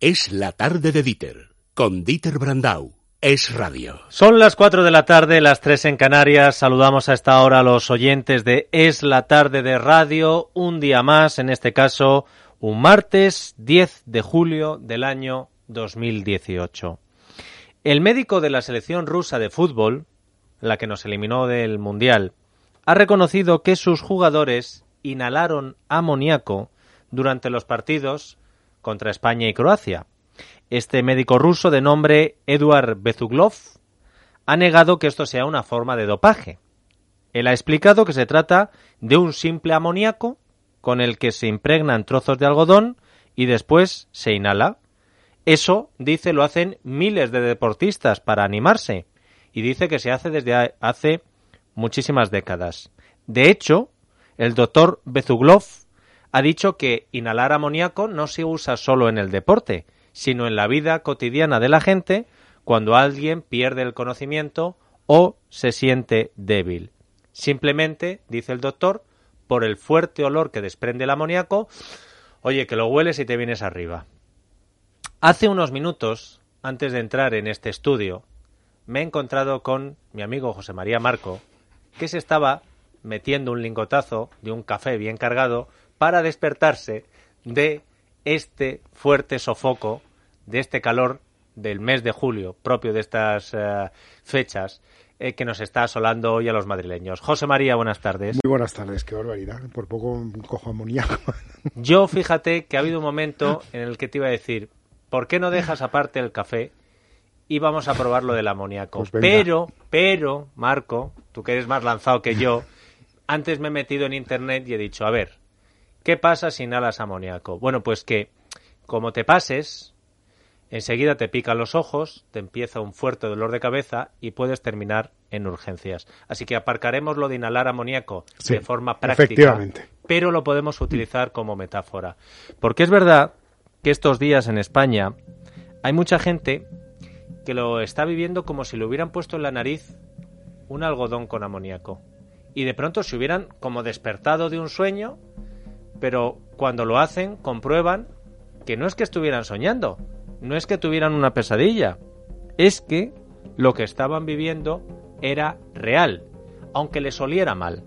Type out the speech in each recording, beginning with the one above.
Es la tarde de Dieter, con Dieter Brandau. Es Radio. Son las 4 de la tarde, las 3 en Canarias. Saludamos a esta hora a los oyentes de Es la tarde de Radio. Un día más, en este caso, un martes 10 de julio del año 2018. El médico de la selección rusa de fútbol, la que nos eliminó del Mundial, ha reconocido que sus jugadores inhalaron amoníaco durante los partidos contra España y Croacia. Este médico ruso de nombre Eduard Bezuglov ha negado que esto sea una forma de dopaje. Él ha explicado que se trata de un simple amoníaco con el que se impregnan trozos de algodón y después se inhala. Eso, dice, lo hacen miles de deportistas para animarse y dice que se hace desde hace muchísimas décadas. De hecho, el doctor Bezuglov ha dicho que inhalar amoníaco no se usa solo en el deporte, sino en la vida cotidiana de la gente cuando alguien pierde el conocimiento o se siente débil. Simplemente, dice el doctor, por el fuerte olor que desprende el amoníaco, oye, que lo hueles y te vienes arriba. Hace unos minutos, antes de entrar en este estudio, me he encontrado con mi amigo José María Marco, que se estaba metiendo un lingotazo de un café bien cargado para despertarse de este fuerte sofoco, de este calor del mes de julio, propio de estas fechas, que nos está asolando hoy a los madrileños. José María, buenas tardes. Muy buenas tardes, qué barbaridad, por poco cojo amoníaco. Yo, fíjate que ha habido un momento en el que te iba a decir, ¿por qué no dejas aparte el café y vamos a probar lo del amoníaco? Pues pero, Marco, tú que eres más lanzado que yo, antes me he metido en internet y he dicho, a ver, ¿qué pasa si inhalas amoníaco? Bueno, pues que, como te pases, enseguida te pican los ojos, te empieza un fuerte dolor de cabeza y puedes terminar en urgencias. Así que aparcaremos lo de inhalar amoníaco de forma práctica, pero lo podemos utilizar como metáfora. Porque es verdad que estos días en España hay mucha gente que lo está viviendo como si le hubieran puesto en la nariz un algodón con amoníaco. Y de pronto se hubieran como despertado de un sueño, pero cuando lo hacen comprueban que no es que estuvieran soñando, no es que tuvieran una pesadilla, es que lo que estaban viviendo era real, aunque les oliera mal.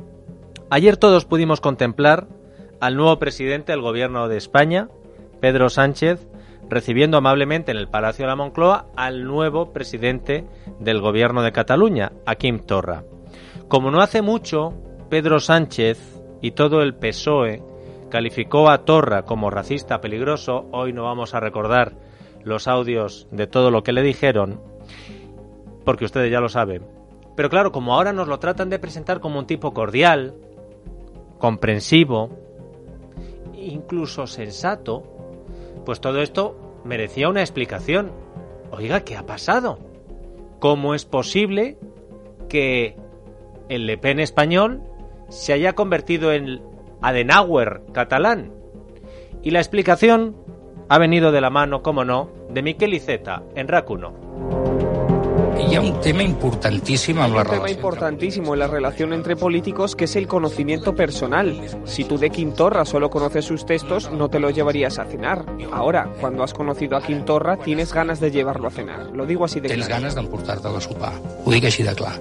Ayer todos pudimos contemplar al nuevo presidente del gobierno de España, Pedro Sánchez, recibiendo amablemente en el Palacio de la Moncloa al nuevo presidente del gobierno de Cataluña, a Quim Torra. Como no hace mucho, Pedro Sánchez y todo el PSOE calificó a Torra como racista peligroso, hoy no vamos a recordar los audios de todo lo que le dijeron, porque ustedes ya lo saben. Pero claro, como ahora nos lo tratan de presentar como un tipo cordial, comprensivo, incluso sensato, pues todo esto merecía una explicación. Oiga, ¿qué ha pasado? ¿Cómo es posible que el Le Pen español se haya convertido en Adenauer catalán? Y la explicación ha venido de la mano, como no, de Miquel Iceta, en RAC 1. Hi ha un tema importantísimo en la relación. Un tema importantísimo en la relación entre políticos, que es el conocimiento personal. Si tú de Quim Torra solo conoces sus textos, no te lo llevarías a cenar. Ahora, cuando has conocido a Quim Torra, tienes ganas de llevarlo a cenar. Lo digo así de claro. Tens ganes d'emportar-te a sopar. Ho dic així de clar.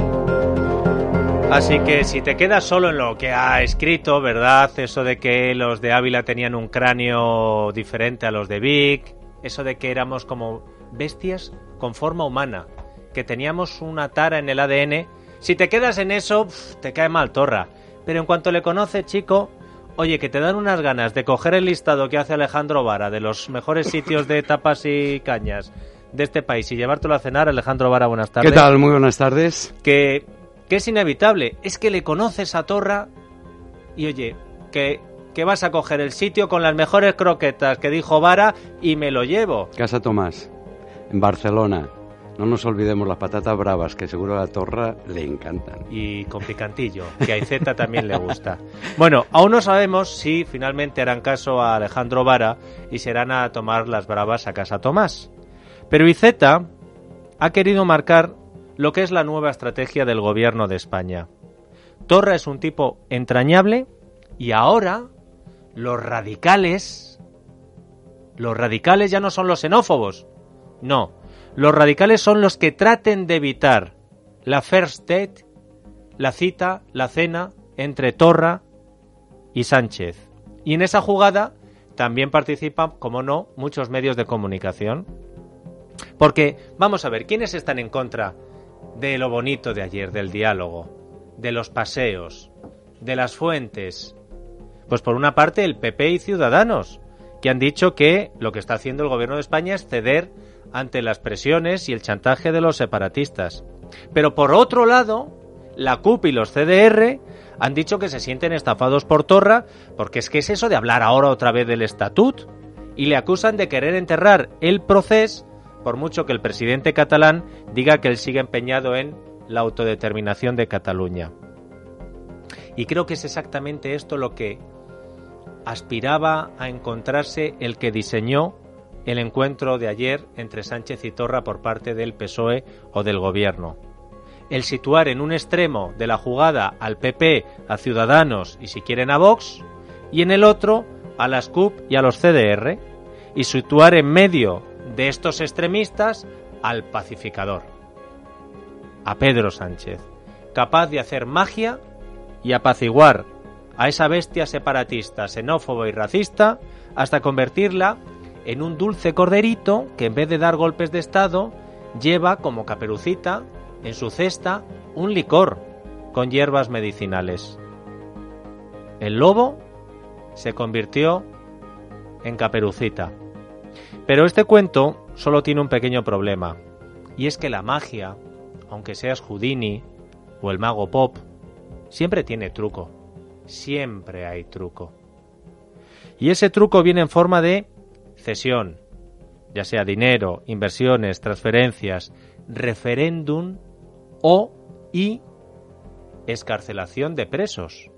Así que si te quedas solo en lo que ha escrito, ¿verdad? Eso de que los de Ávila tenían un cráneo diferente a los de Vic, eso de que éramos como bestias con forma humana, que teníamos una tara en el ADN, si te quedas en eso, te cae mal Torra. Pero en cuanto le conoces, chico, oye, que te dan unas ganas de coger el listado que hace Alejandro Vara de los mejores sitios de tapas y cañas de este país y llevártelo a cenar. Alejandro Vara, buenas tardes. ¿Qué tal? Muy buenas tardes. Que es inevitable, es que le conoces a Torra y oye, que vas a coger el sitio con las mejores croquetas que dijo Vara y me lo llevo. Casa Tomás, en Barcelona. No nos olvidemos las patatas bravas, que seguro a la Torra le encantan. Y con picantillo, que a Iceta también le gusta. Bueno, aún no sabemos si finalmente harán caso a Alejandro Vara y se irán a tomar las bravas a Casa Tomás. Pero Iceta ha querido marcar lo que es la nueva estrategia del gobierno de España. Torra es un tipo entrañable y ahora los radicales Los radicales ya no son los xenófobos. No, los radicales son los que traten de evitar la first date, la cita, la cena entre Torra y Sánchez. Y en esa jugada también participan, como no, muchos medios de comunicación. Porque, vamos a ver, ¿quiénes están en contra de lo bonito de ayer, del diálogo, de los paseos, de las fuentes? Pues por una parte el PP y Ciudadanos, que han dicho que lo que está haciendo el gobierno de España es ceder ante las presiones y el chantaje de los separatistas. Pero por otro lado, la CUP y los CDR han dicho que se sienten estafados por Torra, porque es que es eso de hablar ahora otra vez del estatut, y le acusan de querer enterrar el procés, por mucho que el presidente catalán diga que él sigue empeñado en la autodeterminación de Cataluña. Y creo que es exactamente esto lo que aspiraba a encontrarse el que diseñó el encuentro de ayer entre Sánchez y Torra por parte del PSOE o del gobierno. El situar en un extremo de la jugada al PP, a Ciudadanos y si quieren a Vox, y en el otro a las CUP y a los CDR, y situar en medio de estos extremistas al pacificador, a Pedro Sánchez, capaz de hacer magia y apaciguar a esa bestia separatista, xenófobo y racista, hasta convertirla en un dulce corderito que en vez de dar golpes de estado lleva como Caperucita en su cesta un licor con hierbas medicinales. El lobo se convirtió en Caperucita. Pero este cuento solo tiene un pequeño problema, y es que la magia, aunque seas Houdini o el mago Pop, siempre tiene truco. Siempre hay truco. Y ese truco viene en forma de cesión, ya sea dinero, inversiones, transferencias, referéndum y excarcelación de presos.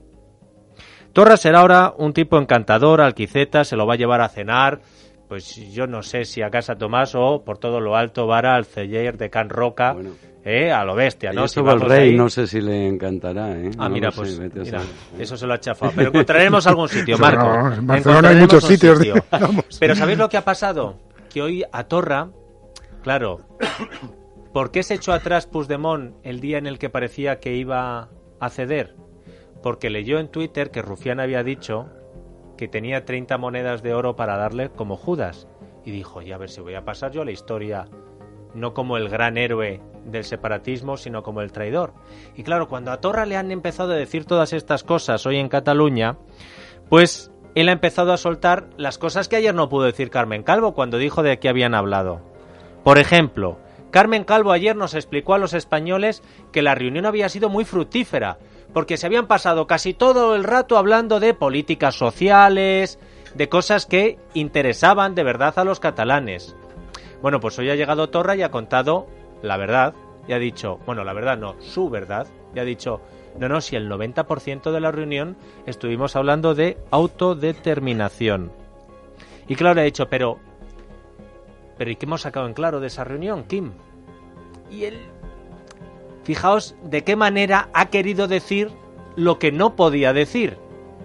Torra será ahora un tipo encantador, Alquiceta se lo va a llevar a cenar, pues yo no sé si a Casa Tomás o por todo lo alto Vara al celler de Can Roca, bueno, a lo bestia, ¿no? Si el rey ahí, no sé si le encantará, ¿eh? Ah, no, mira, pues mira, eso se lo ha chafado. Pero encontraremos algún sitio, Marco. No, en Barcelona hay muchos sitios. Pero ¿sabéis lo que ha pasado? Que hoy a Torra, claro, ¿por qué se echó atrás Puigdemont el día en el que parecía que iba a ceder? Porque leyó en Twitter que Rufián había dicho que tenía 30 monedas de oro para darle como Judas. Y dijo, y a ver si voy a pasar yo a la historia, no como el gran héroe del separatismo, sino como el traidor. Y claro, cuando a Torra le han empezado a decir todas estas cosas hoy en Cataluña, pues él ha empezado a soltar las cosas que ayer no pudo decir Carmen Calvo cuando dijo de qué habían hablado. Por ejemplo, Carmen Calvo ayer nos explicó a los españoles que la reunión había sido muy fructífera, porque se habían pasado casi todo el rato hablando de políticas sociales, de cosas que interesaban de verdad a los catalanes. Bueno, pues hoy ha llegado Torra y ha contado la verdad, y ha dicho, bueno, la verdad no, su verdad, y ha dicho, no, si el 90% de la reunión estuvimos hablando de autodeterminación. Y claro, ha dicho, pero ¿y qué hemos sacado en claro de esa reunión, Kim? Y él, fijaos de qué manera ha querido decir lo que no podía decir.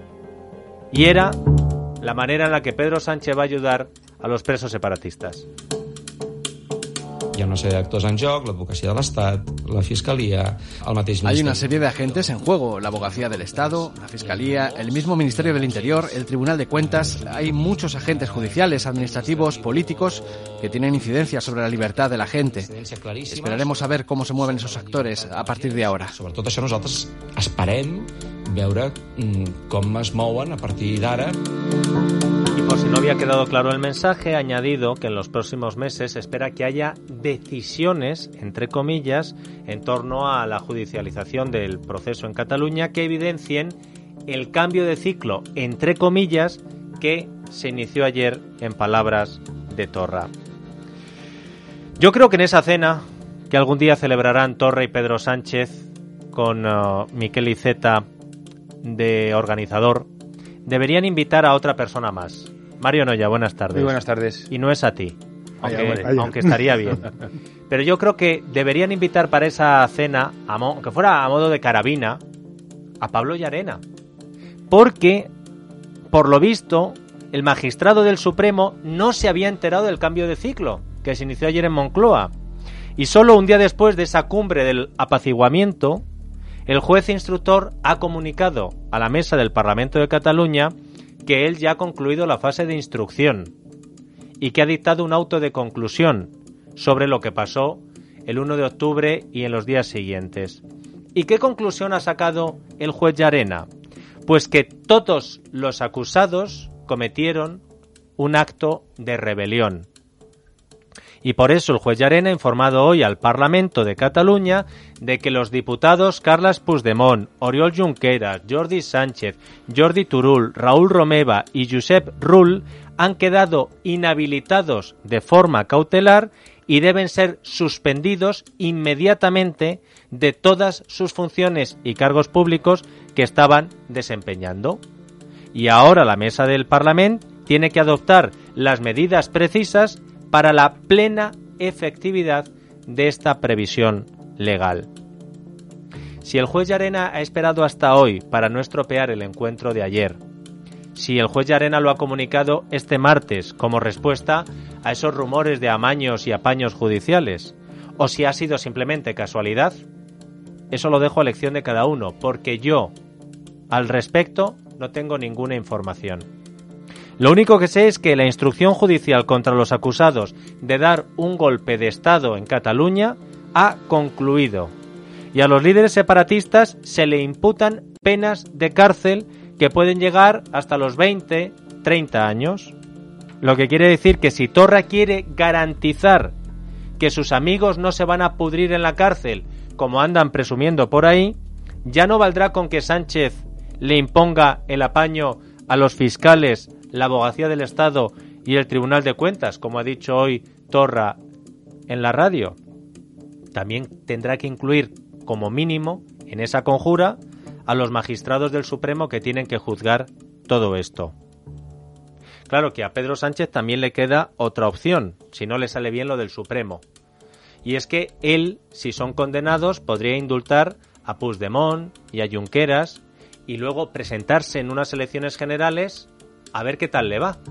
Y era la manera en la que Pedro Sánchez va a ayudar a los presos separatistas. Hi ha una sèrie d'actors en joc, l'advocacia de l'Estat, la Fiscalía, el mateix Ministeri... Hay una serie de agentes en juego, la Abogacía del Estado, la Fiscalía, el mismo Ministerio del Interior, el Tribunal de Cuentas. Hay muchos agentes judiciales, administrativos, políticos que tienen incidencia sobre la libertad de la gente. Esperaremos a ver cómo se mueven esos actores a partir de ahora. Sobretot això nosaltres esperem veure com es mouen a partir d'ara. Y por si no había quedado claro el mensaje, ha añadido que en los próximos meses espera que haya decisiones, entre comillas, en torno a la judicialización del proceso en Cataluña que evidencien el cambio de ciclo, entre comillas, que se inició ayer en palabras de Torra. Yo creo que en esa cena que algún día celebrarán Torra y Pedro Sánchez con Miquel Iceta de organizador, deberían invitar a otra persona más. Mario Noya, buenas tardes. Muy buenas tardes. Y no es a ti, aunque estaría bien. Pero yo creo que deberían invitar para esa cena, aunque fuera a modo de carabina, a Pablo Llarena. Porque, por lo visto, el magistrado del Supremo no se había enterado del cambio de ciclo que se inició ayer en Moncloa. Y solo un día después de esa cumbre del apaciguamiento, el juez instructor ha comunicado a la mesa del Parlamento de Cataluña que él ya ha concluido la fase de instrucción y que ha dictado un auto de conclusión sobre lo que pasó el 1 de octubre y en los días siguientes. ¿Y qué conclusión ha sacado el juez Llarena? Pues que todos los acusados cometieron un acto de rebelión. Y por eso el juez Llarena ha informado hoy al Parlamento de Cataluña de que los diputados Carles Puigdemont, Oriol Junqueras, Jordi Sánchez, Jordi Turull, Raúl Romeva y Josep Rull han quedado inhabilitados de forma cautelar y deben ser suspendidos inmediatamente de todas sus funciones y cargos públicos que estaban desempeñando. Y ahora la mesa del Parlamento tiene que adoptar las medidas precisas para la plena efectividad de esta previsión legal. Si el juez Llarena ha esperado hasta hoy para no estropear el encuentro de ayer, si el juez Llarena lo ha comunicado este martes como respuesta a esos rumores de amaños y apaños judiciales, o si ha sido simplemente casualidad, eso lo dejo a elección de cada uno, porque yo, al respecto, no tengo ninguna información. Lo único que sé es que la instrucción judicial contra los acusados de dar un golpe de Estado en Cataluña ha concluido y a los líderes separatistas se le imputan penas de cárcel que pueden llegar hasta los 20, 30 años. Lo que quiere decir que si Torra quiere garantizar que sus amigos no se van a pudrir en la cárcel, como andan presumiendo por ahí, ya no valdrá con que Sánchez le imponga el apaño a los fiscales, la Abogacía del Estado y el Tribunal de Cuentas, como ha dicho hoy Torra en la radio. También tendrá que incluir, como mínimo, en esa conjura, a los magistrados del Supremo que tienen que juzgar todo esto. Claro que a Pedro Sánchez también le queda otra opción, si no le sale bien lo del Supremo. Y es que él, si son condenados, podría indultar a Puigdemont y a Junqueras y luego presentarse en unas elecciones generales a ver qué tal le va.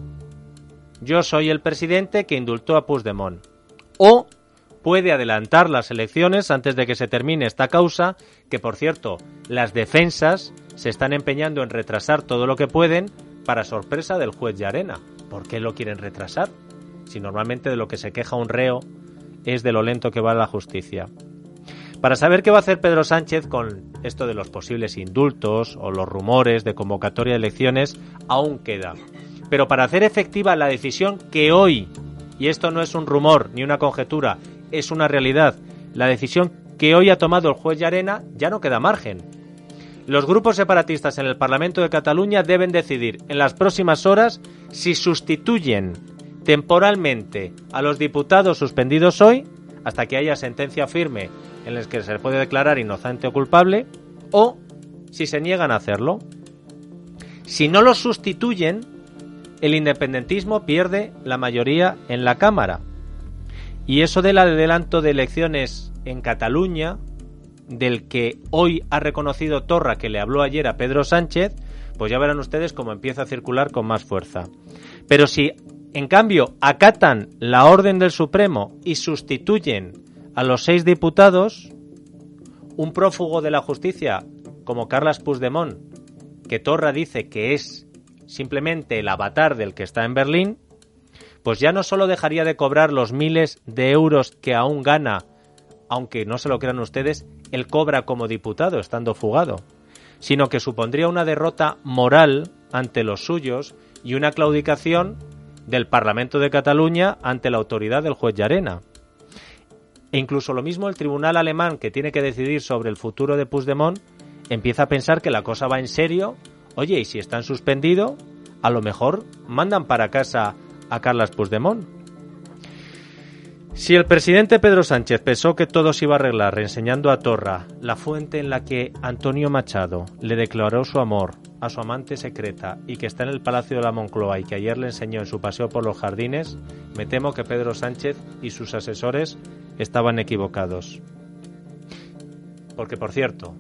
Yo soy el presidente que indultó a Puigdemont. O puede adelantar las elecciones antes de que se termine esta causa, que por cierto, las defensas se están empeñando en retrasar todo lo que pueden para sorpresa del juez Llarena. ¿Por qué lo quieren retrasar? Si normalmente de lo que se queja un reo es de lo lento que va la justicia. Para saber qué va a hacer Pedro Sánchez con esto de los posibles indultos o los rumores de convocatoria de elecciones, aún queda. Pero para hacer efectiva la decisión que hoy, y esto no es un rumor ni una conjetura, es una realidad, la decisión que hoy ha tomado el juez Llarena, ya no queda margen. Los grupos separatistas en el Parlamento de Cataluña deben decidir en las próximas horas si sustituyen temporalmente a los diputados suspendidos hoy, hasta que haya sentencia firme en la que se le puede declarar inocente o culpable, o si se niegan a hacerlo. Si no los sustituyen, el independentismo pierde la mayoría en la Cámara. Y eso del adelanto de elecciones en Cataluña, del que hoy ha reconocido Torra que le habló ayer a Pedro Sánchez, pues ya verán ustedes cómo empieza a circular con más fuerza. Pero si, en cambio, acatan la orden del Supremo y sustituyen a los 6 diputados, un prófugo de la justicia como Carles Puigdemont, que Torra dice que es simplemente el avatar del que está en Berlín, pues ya no solo dejaría de cobrar los miles de euros que aún gana, aunque no se lo crean ustedes, él cobra como diputado estando fugado, sino que supondría una derrota moral ante los suyos y una claudicación del Parlamento de Cataluña ante la autoridad del juez Llarena. E incluso lo mismo el tribunal alemán, que tiene que decidir sobre el futuro de Puigdemont, empieza a pensar que la cosa va en serio. Oye, y si están suspendidos, a lo mejor mandan para casa a Carles Puigdemont. Si el presidente Pedro Sánchez pensó que todo se iba a arreglar reenseñando a Torra la fuente en la que Antonio Machado le declaró su amor a su amante secreta y que está en el Palacio de la Moncloa y que ayer le enseñó en su paseo por los jardines, me temo que Pedro Sánchez y sus asesores estaban equivocados. Porque, por cierto,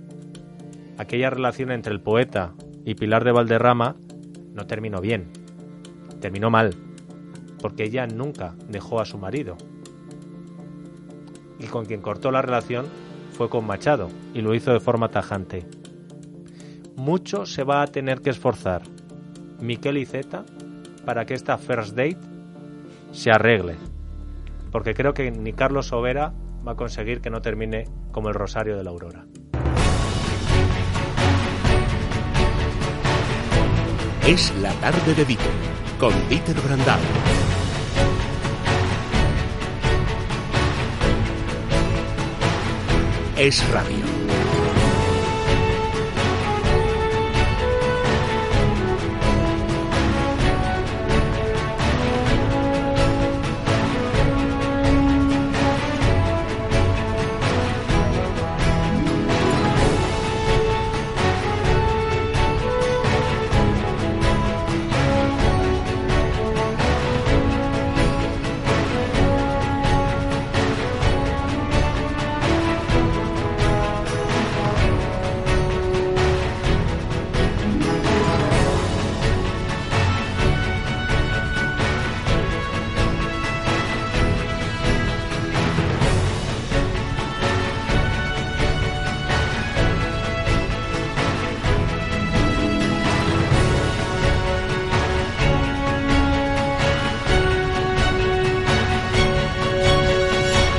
aquella relación entre el poeta y Pilar de Valderrama no terminó bien. terminó mal, porque ella nunca dejó a su marido. Y con quien cortó la relación fue con Machado, y lo hizo de forma tajante. Mucho se va a tener que esforzar Miquel Iceta para que esta first date se arregle, porque creo que ni Carlos Sobera va a conseguir que no termine como el Rosario de la Aurora. Es la tarde de Dieter, con Dieter Brandau. Es Radio.